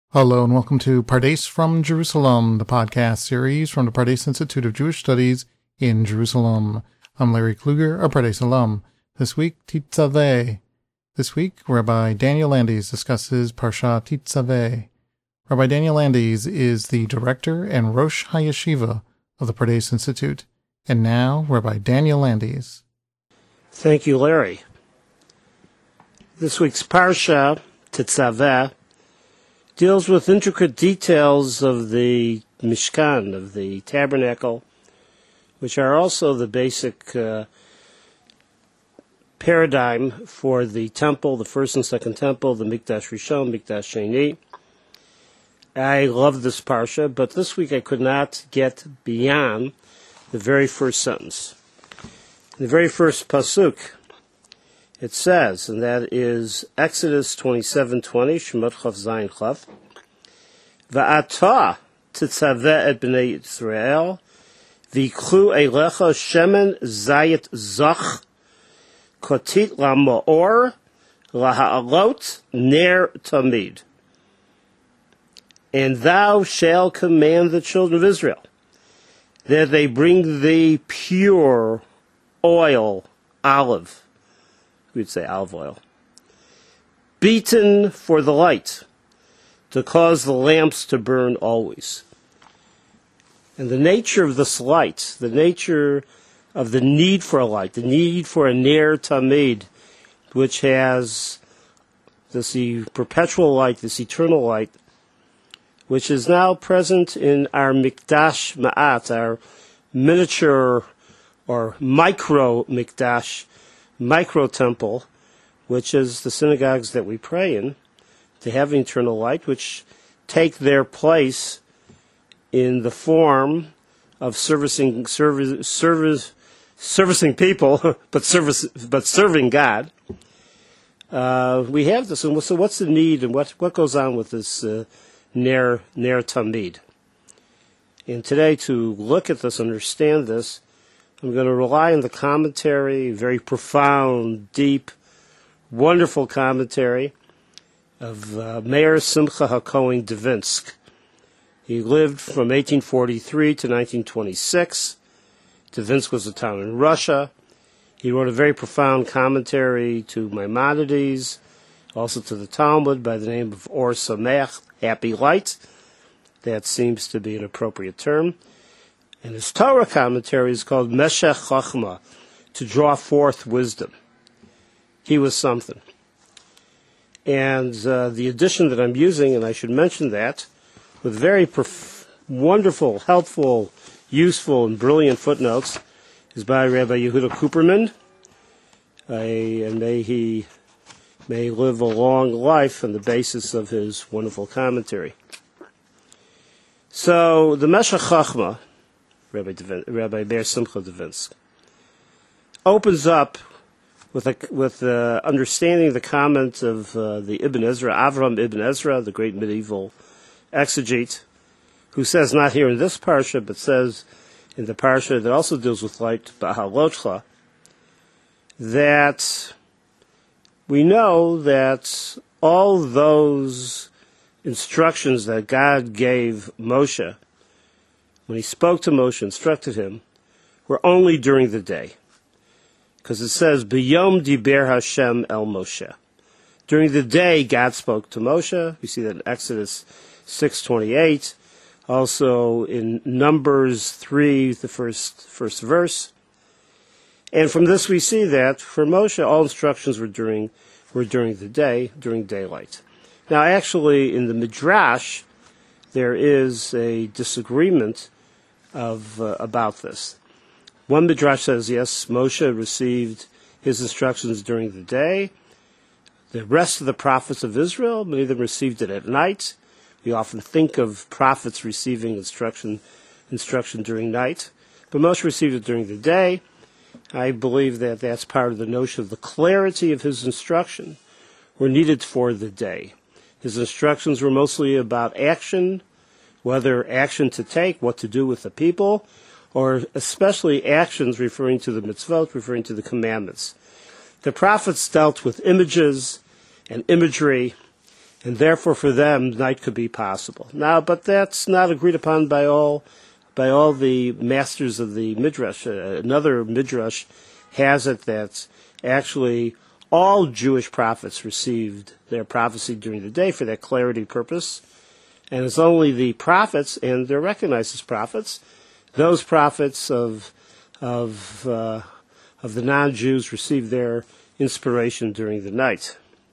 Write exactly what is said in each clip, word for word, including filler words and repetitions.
Hello and welcome to Pardes from Jerusalem, the podcast series from the Pardes Institute of Jewish Studies in Jerusalem. I'm Larry Kluger, a Pardes alum. This week, Tetzaveh. This week, Rabbi Daniel Landes discusses Parsha Tetzaveh. Rabbi Daniel Landes is the director and Rosh HaYeshiva of the Pardes Institute. And now, Rabbi Daniel Landes. Thank you, Larry. This week's Parsha Tetzaveh deals with intricate details of the Mishkan, of the tabernacle, which are also the basic uh, paradigm for the temple, the first and second temple, the Mikdash Rishon, Mikdash Sheni. I love this parsha, but this week I could not get beyond the very first sentence. In the very first pasuk, it says, and that is Exodus twenty-seven twenty, Shemot Chav Zayin Chav, Va'ata tetzaveh et b'nei Yisrael, v'iklu eilecha shemen zayit zach, kotit la'ma'or, laha'alot ner tamid. And thou shalt command the children of Israel that they bring thee pure oil, olive, we'd say olive oil, beaten for the light, to cause the lamps to burn always. And the nature of this light, the nature of the need for a light, the need for a ner tamid, which has this perpetual light, this eternal light, which is now present in our Mikdash Ma'at, our miniature or micro Mikdash, micro temple, which is the synagogues that we pray in, to have an eternal light, which take their place in the form of servicing service, service, servicing people, but service, but serving God. Uh, we have this, and so what's the need, and what what goes on with this uh, ner ner tamid? And today, to look at this, understand this, I'm going to rely on the commentary, very profound, deep, wonderful commentary of uh, Meir Simcha HaKohen Devinsk. He lived from eighteen forty-three to nineteen twenty-six. Devinsk was a town in Russia. He wrote a very profound commentary to Maimonides, also to the Talmud, by the name of Or Sameach, Happy Light. That seems to be an appropriate term. And his Torah commentary is called Meshech Chochmah, to draw forth wisdom. He was something. And uh, the edition that I'm using, and I should mention that, with very perf- wonderful, helpful, useful, and brilliant footnotes, is by Rabbi Yehuda Cooperman. I, and may he may live a long life on the basis of his wonderful commentary. So, the Meshech Chochmah, Rabbi, Devin, Rabbi Meir Simcha Devinsk, opens up with a, with uh, understanding the comment of uh, the Ibn Ezra, Avram Ibn Ezra, the great medieval exegete, who says, not here in this parsha, but says in the parsha that also deals with light, Ba'halotcha, that we know that all those instructions that God gave Moshe, when he spoke to Moshe, instructed him, were only during the day. Because it says, B'yom diber Hashem el Moshe. During the day, God spoke to Moshe. We see that in Exodus six twenty-eight. Also in Numbers three, the first, first verse. And from this we see that for Moshe, all instructions were during, were during the day, during daylight. Now actually, in the Midrash, there is a disagreement of uh, about this. One Midrash says, yes, Moshe received his instructions during the day. The rest of the prophets of Israel, many of them received it at night. We often think of prophets receiving instruction instruction during night. But Moshe received it during the day. I believe that that's part of the notion of the clarity of his instruction were needed for the day. His instructions were mostly about action, whether action to take, what to do with the people, or especially actions referring to the mitzvot, referring to the commandments. The prophets dealt with images and imagery and therefore for them night could be possible. Now, but that's not agreed upon by all by all the masters of the Midrash. Uh, another Midrash has it that actually all Jewish prophets received their prophecy during the day for that clarity purpose, and it's only the prophets, and they're recognized as prophets, those prophets of of uh, of the non-Jews received their inspiration during the night.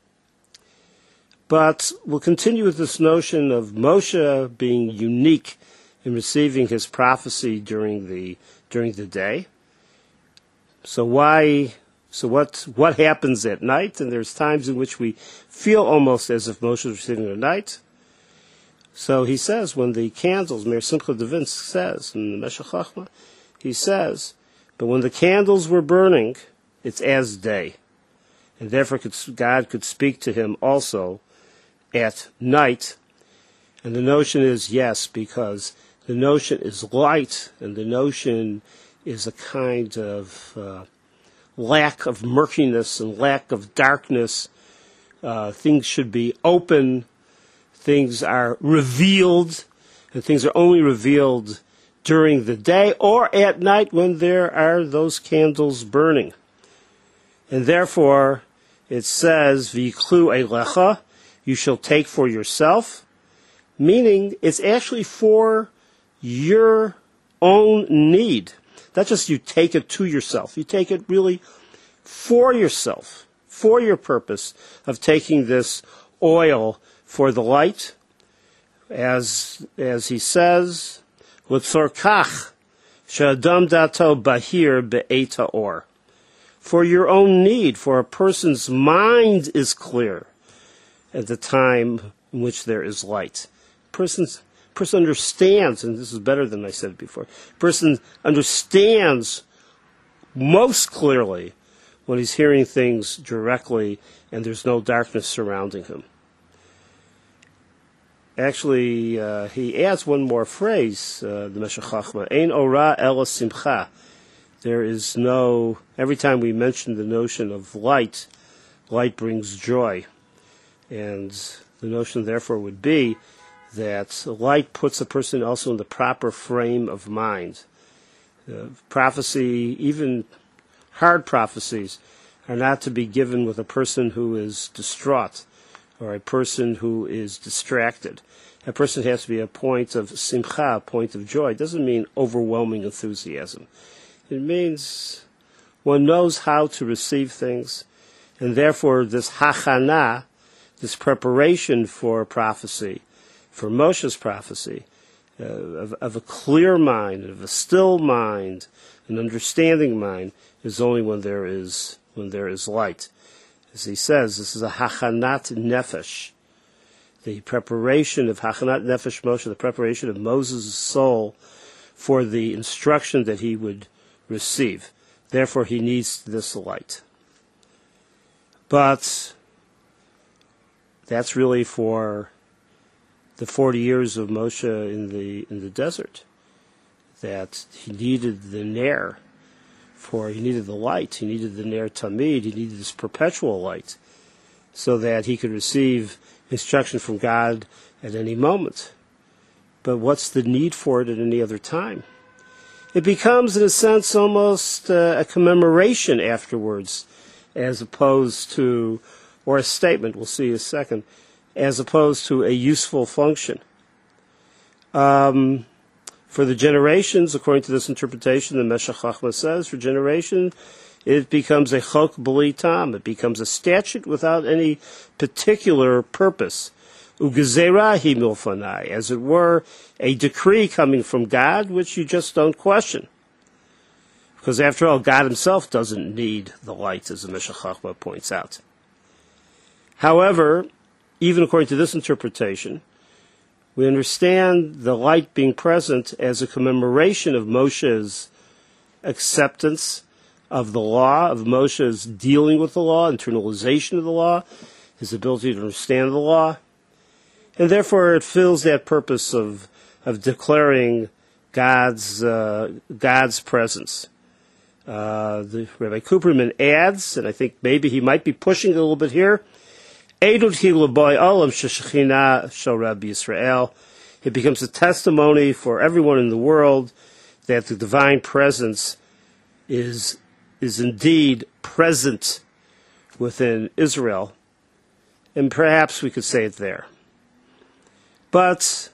But we'll continue with this notion of Moshe being unique in receiving his prophecy during the during the day. So why? So what? What happens at night? And there's times in which we feel almost as if Moshe is receiving at night. So he says, when the candles, Meir Simcha Devin says in the Meshech Chochmah, he says, but when the candles were burning, it's as day, and therefore could, God could speak to him also at night. And the notion is yes, because the notion is light, and the notion is a kind of uh, lack of murkiness and lack of darkness. Uh, things should be open. Things are revealed, and things are only revealed during the day or at night when there are those candles burning. And therefore, it says, V'yiklu eilecha, you shall take for yourself, meaning it's actually for your own need. Not just you take it to yourself. You take it really for yourself, for your purpose of taking this oil for the light, as as he says, l'tzorkach she'adam dato bahir be'et ha'or. For your own need, for a person's mind is clear at the time in which there is light. Person's person understands, and this is better than I said before. Person understands most clearly when he's hearing things directly, and there's no darkness surrounding him. Actually, uh, he adds one more phrase, uh, the Meshech Chochmah, Ein ora ela simcha. There is no, every time we mention the notion of light, light brings joy. And the notion, therefore, would be that light puts a person also in the proper frame of mind. Uh, prophecy, even hard prophecies, are not to be given with a person who is distraught, or a person who is distracted. A person has to be a point of simcha, a point of joy. It doesn't mean overwhelming enthusiasm. It means one knows how to receive things, and therefore this hachana, this preparation for prophecy, for Moshe's prophecy, uh, of, of a clear mind, of a still mind, an understanding mind, is only when there is when there is light. As he says, this is a hachanat nefesh, the preparation of hachanat nefesh Moshe, the preparation of Moses' soul for the instruction that he would receive. Therefore, he needs this light. But that's really for the forty years of Moshe in the in the desert, that he needed the ner. For he needed the light, he needed the Ner Tamid, he needed this perpetual light, so that he could receive instruction from God at any moment. But what's the need for it at any other time? It becomes, in a sense, almost uh, a commemoration afterwards, as opposed to, or a statement, we'll see in a second, as opposed to a useful function. Um... For the generations, according to this interpretation, the Meshech Chochmah says, for generation, it becomes a chok b'li tam. It becomes a statute without any particular purpose. Ugezerah hi milfanai, as it were, a decree coming from God, which you just don't question. Because after all, God himself doesn't need the light, as the Meshech Chochmah points out. However, even according to this interpretation, we understand the light being present as a commemoration of Moshe's acceptance of the law, of Moshe's dealing with the law, internalization of the law, his ability to understand the law. And therefore it fills that purpose of of declaring God's uh, God's presence. Uh, the Rabbi Cooperman adds, and I think maybe he might be pushing a little bit here, Edut hi l'boy olam sheshechina shel Rabbi Yisrael. It becomes a testimony for everyone in the world that the divine presence is is indeed present within Israel. And perhaps we could say it there. But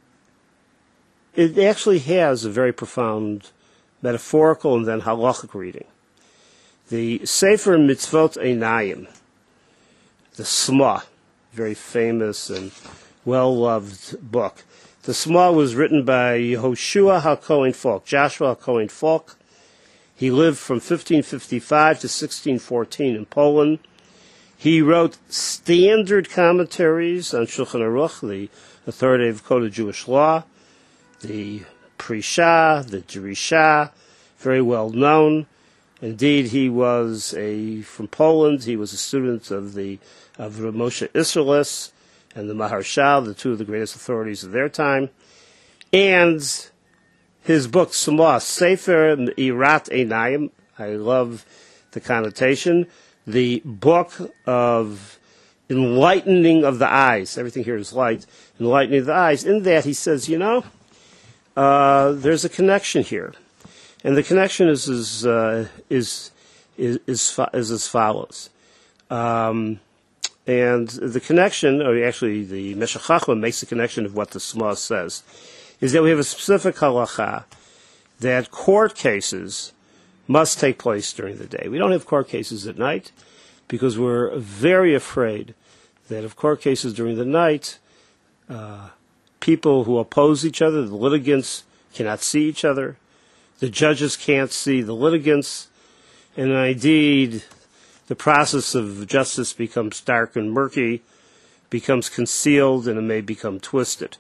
it actually has a very profound metaphorical and then halachic reading. The Sefer Mitzvot Einayim, the Sma, very famous and well-loved book. The Sma was written by Yehoshua HaKohen Falk, Joshua HaKohen Falk. He lived from fifteen fifty-five to sixteen fourteen in Poland. He wrote standard commentaries on Shulchan Aruch, the authoritative code of Jewish law, the Prisha, the Jerisha, very well known. Indeed, he was a from Poland. He was a student of the of Rav Moshe Isserles and the Maharshal, the two of the greatest authorities of their time. And his book, Sma, Sefer Irat Einayim, I love the connotation, the book of enlightening of the eyes. Everything here is light, enlightening of the eyes. In that, he says, you know, uh, there's a connection here. And the connection is is uh, is, is, is, is as follows. Um, and the connection, or actually the Meshech Chochmah makes the connection of what the Sma says, is that we have a specific halacha that court cases must take place during the day. We don't have court cases at night because we're very afraid that if court cases during the night, uh, people who oppose each other, the litigants, cannot see each other. The judges can't see the litigants. And indeed, the process of justice becomes dark and murky, becomes concealed, and it may become twisted.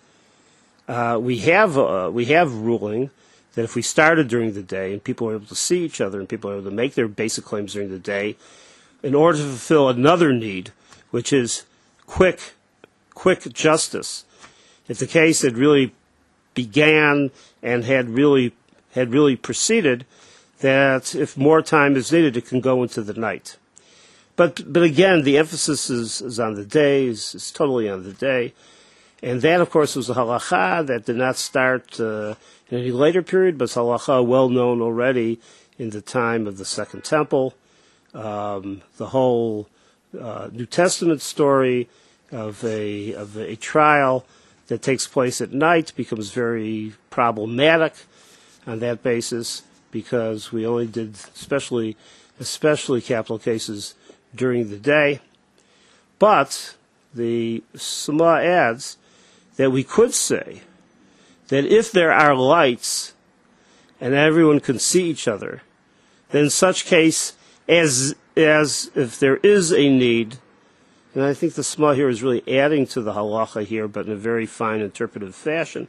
Uh, we have uh, we have ruling that if we started during the day and people are able to see each other and people are able to make their basic claims during the day, in order to fulfill another need, which is quick, quick justice, if the case had really began and had really had really proceeded, that if more time is needed, it can go into the night. But but again, the emphasis is, is on the day, is, is totally on the day. And that, of course, was a halacha that did not start uh, in any later period, but it's a halacha well known already in the time of the Second Temple. Um, the whole uh, New Testament story of a of a trial that takes place at night becomes very problematic on that basis, because we only did especially especially capital cases during the day. But the Sma adds that we could say that if there are lights and everyone can see each other, then in such case, as as if there is a need, and I think the Sma here is really adding to the halacha here, but in a very fine interpretive fashion,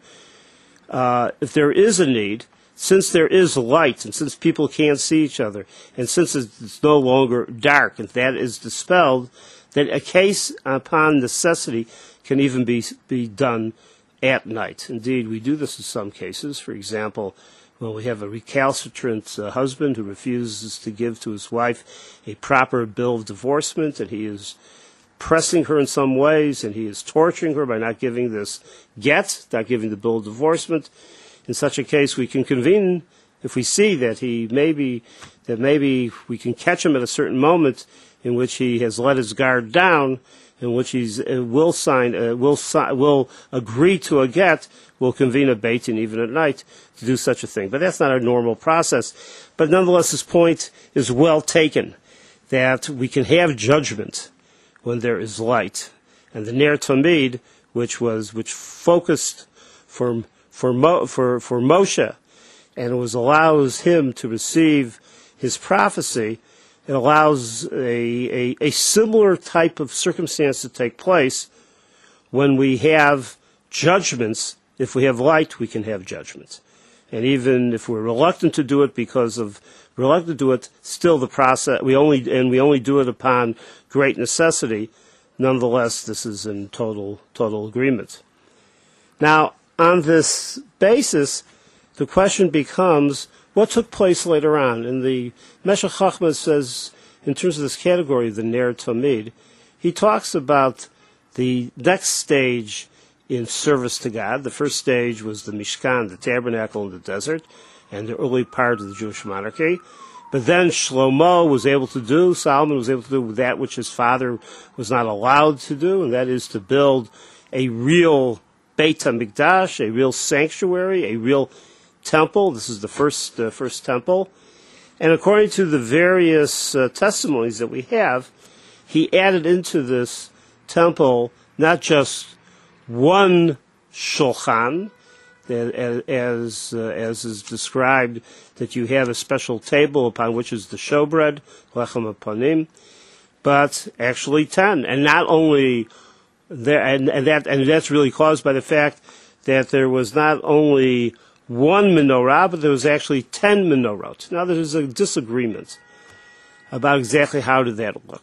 uh, if there is a need, since there is light, and since people can't see each other, and since it's no longer dark, and that is dispelled, that a case upon necessity can even be be done at night. Indeed, we do this in some cases. For example, when we have a recalcitrant uh, husband who refuses to give to his wife a proper bill of divorcement, and he is pressing her in some ways, and he is torturing her by not giving this get, not giving the bill of divorcement. In such a case, we can convene if we see that he maybe that maybe we can catch him at a certain moment in which he has let his guard down, in which he uh, will sign, uh, will si- will agree to a get, will convene a beit din even at night to do such a thing. But that's not our normal process. But nonetheless, his point is well taken, that we can have judgment when there is light. And the Ner Tamid, which was which focused for for Mo, for for Moshe, and it was allows him to receive his prophecy. It allows a, a, a similar type of circumstance to take place when we have judgments. If we have light, we can have judgments. And even if we're reluctant to do it because of reluctant to do it, still the process we only and we only do it upon great necessity. Nonetheless, this is in total total agreement. Now, on this basis, the question becomes, what took place later on? And the Meshech Chochmah says, in terms of this category, the Ner Tamid, he talks about the next stage in service to God. The first stage was the Mishkan, the tabernacle in the desert, and the early part of the Jewish monarchy. But then Shlomo was able to do, Solomon was able to do that which his father was not allowed to do, and that is to build a real Beit HaMikdash, a real sanctuary, a real temple. This is the first uh, first temple. And according to the various uh, testimonies that we have, he added into this temple not just one shulchan, as as, uh, as is described, that you have a special table upon which is the showbread, lechem hapanim, but actually ten, and not only there, and, and that and that's really caused by the fact that there was not only one menorah, but there was actually ten menorot. Now there's a disagreement about exactly how did that look.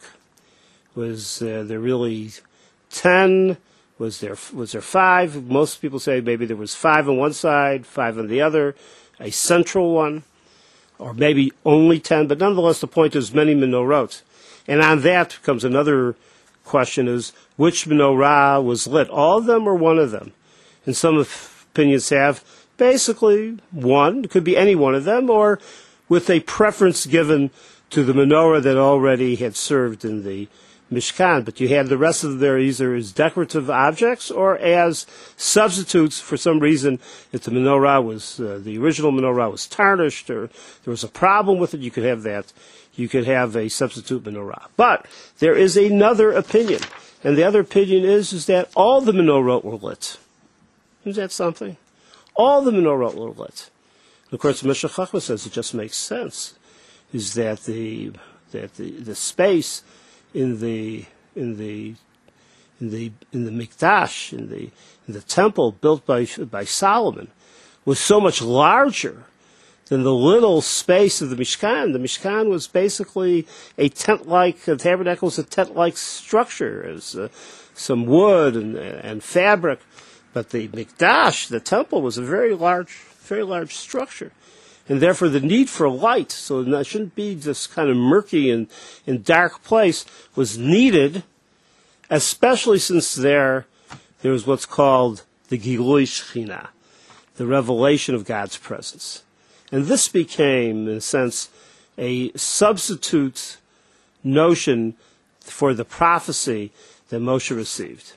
Was uh, there really ten? Was there was there five? Most people say maybe there was five on one side, five on the other, a central one, or maybe only ten. But nonetheless, the point is many menorot. And on that comes another question: is which menorah was lit? All of them or one of them? And some opinions have basically one. It could be any one of them, or with a preference given to the menorah that already had served in the Mishkan, but you had the rest of them either as decorative objects or as substitutes for some reason. If the menorah was, uh, the original menorah was tarnished or there was a problem with it, you could have that. You could have a substitute menorah. But there is another opinion, and the other opinion is, is that all the menorot were lit. Is that something? All the menorot were lit. And of course, Meshech Chochmah says it just makes sense, is that the, that the, the space in the in the in the in the Mikdash, in the in the temple built by by Solomon, was so much larger than the little space of the Mishkan. The Mishkan was basically a tent-like, the tabernacle was a tent-like structure, as uh, some wood and and fabric, but the Mikdash, the temple, was a very large, very large structure. And therefore the need for light, so it shouldn't be this kind of murky and, and dark place, was needed, especially since there, there was what's called the Gilui Shechina, the revelation of God's presence. And this became, in a sense, a substitute notion for the prophecy that Moshe received.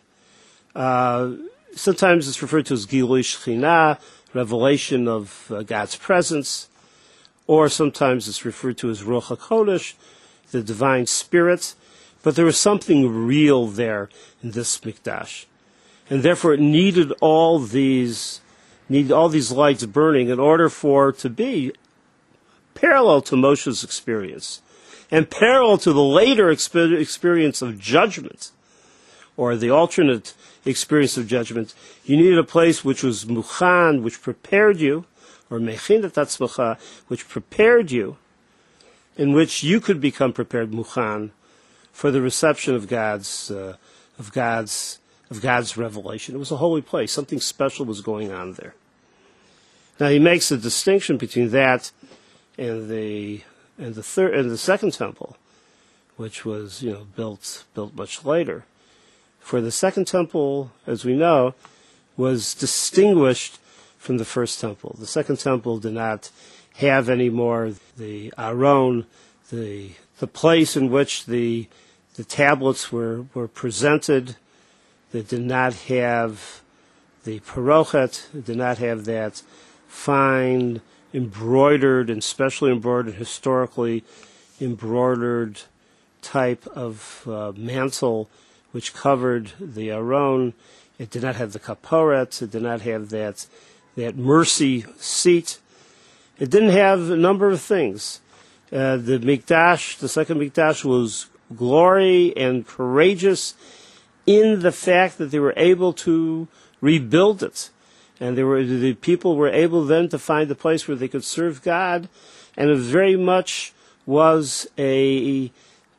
Uh, sometimes it's referred to as Gilui Shechina, revelation of uh, God's presence, or sometimes it's referred to as Ruach HaKodesh, the divine spirit. But there was something real there in this Mikdash, and therefore it needed all these needed all these lights burning in order for it to be parallel to Moshe's experience, and parallel to the later exp- experience of judgment, or the alternate experience of judgment. You needed a place which was muchan, which prepared you, or mechinat atzmacha, which prepared you, in which you could become prepared, muchan, for the reception of God's uh, of God's of God's revelation. It was a holy place. Something special was going on there. Now he makes a distinction between that and the and the third and the second temple, which was you know built built much later. For the second temple, as we know, was distinguished from the first temple. The second temple did not have any more the Aron, the the place in which the the tablets were, were presented. They did not have the parochet. It did not have that fine embroidered and specially embroidered, historically embroidered type of uh, mantle which covered the Aron. It did not have the kaporet. It did not have that that mercy seat. It didn't have a number of things. Uh, the Mikdash, the second Mikdash, was glory and courageous in the fact that they were able to rebuild it, and they were the people were able then to find a place where they could serve God, and it very much was a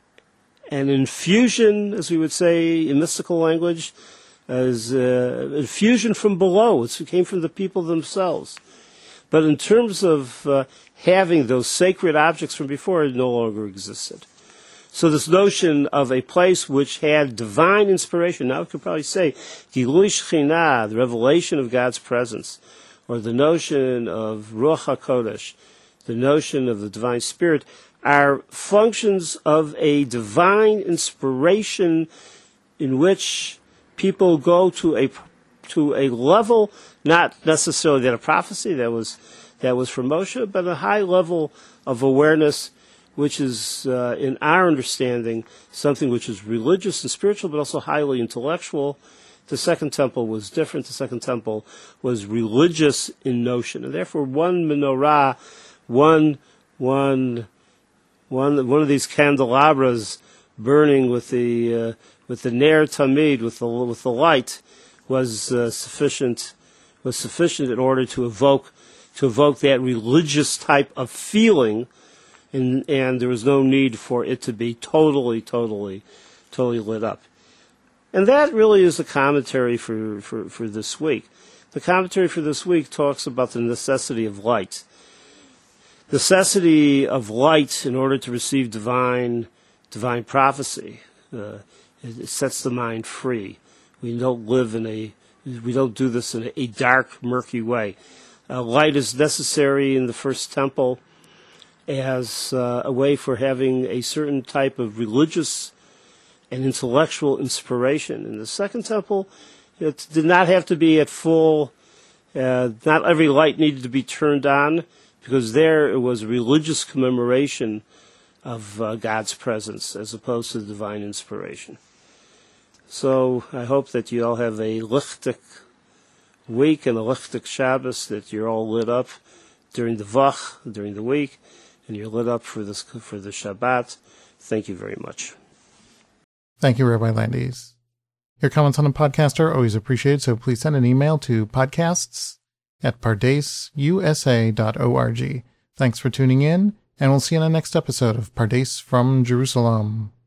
an infusion, as we would say in mystical language, as an infusion from below. It came from the people themselves. But in terms of uh, having those sacred objects from before, it no longer existed. So this notion of a place which had divine inspiration, now we could probably say, Gilui Shekhinah, the revelation of God's presence, or the notion of Ruach HaKodesh, the notion of the divine spirit, are functions of a divine inspiration in which people go to a to a level, not necessarily that of prophecy, that was that was for Moshe, but a high level of awareness, which is, uh, in our understanding, something which is religious and spiritual, but also highly intellectual. The Second Temple was different. The Second Temple was religious in notion, and therefore one menorah, one one one one of these candelabras burning with the uh, with the ner tamid, with the with the light, was uh, sufficient was sufficient in order to evoke to evoke that religious type of feeling, and and there was no need for it to be totally, totally, totally lit up. And that really is the commentary for, for, for this week. The commentary for this week talks about the necessity of light. Necessity of light in order to receive divine divine prophecy. Uh, it, it sets the mind free. We don't live in a we don't do this in a, a dark, murky way. Uh, light is necessary in the first temple as uh, a way for having a certain type of religious and intellectual inspiration. In the second temple, it did not have to be at full, uh, not every light needed to be turned on, because there it was a religious commemoration of uh, God's presence as opposed to divine inspiration. So I hope that you all have a lichtig week and a lichtig Shabbos, that you're all lit up during the Vach, during the week, and you're lit up for this for the Shabbat. Thank you very much. Thank you, Rabbi Landes. Your comments on the podcast are always appreciated, so please send an email to podcasts at pardes u s a dot org. Thanks for tuning in, and we'll see you in the next episode of Pardes from Jerusalem.